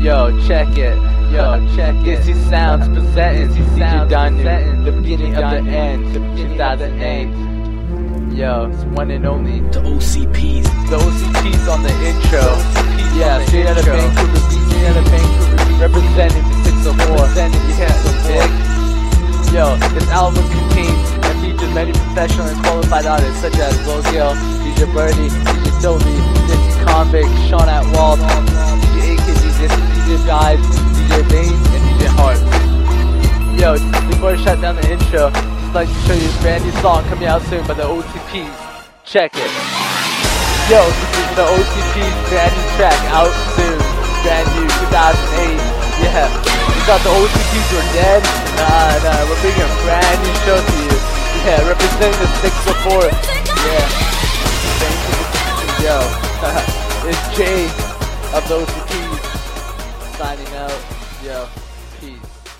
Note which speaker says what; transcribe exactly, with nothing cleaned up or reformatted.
Speaker 1: Yo, check it. Yo, check it. Dizzy Sounds presenting D J Danu, the beginning of the end, two thousand eight. Yo, it's one and only.
Speaker 2: The O C Ps.
Speaker 1: The O C Ps on the intro. Yeah, straight out of Vancouver, straight out of Vancouver, representing the six oh four. Representing the six oh four. Yo, this album contains and features many professional and qualified artists such as Lil Gil, D J Birdie, D J Toby, Dizzy Convict, Sean Atwald, D J A K G, D J Guys, D J Bain, and D J Hart. Yo, before I shut down the intro, just like to show you a brand new song coming out soon by the O C Ps. Check it. Yo, this is the O C Ps brand new track out soon. Brand new, two thousand eight. Yeah. We thought the O C Ps were dead. Nah, nah, we're bringing a brand new show to you. Yeah, representing the six oh four. Yeah. Thank you. Yo. It's Jay of the O C Ps signing out. Yo. Peace.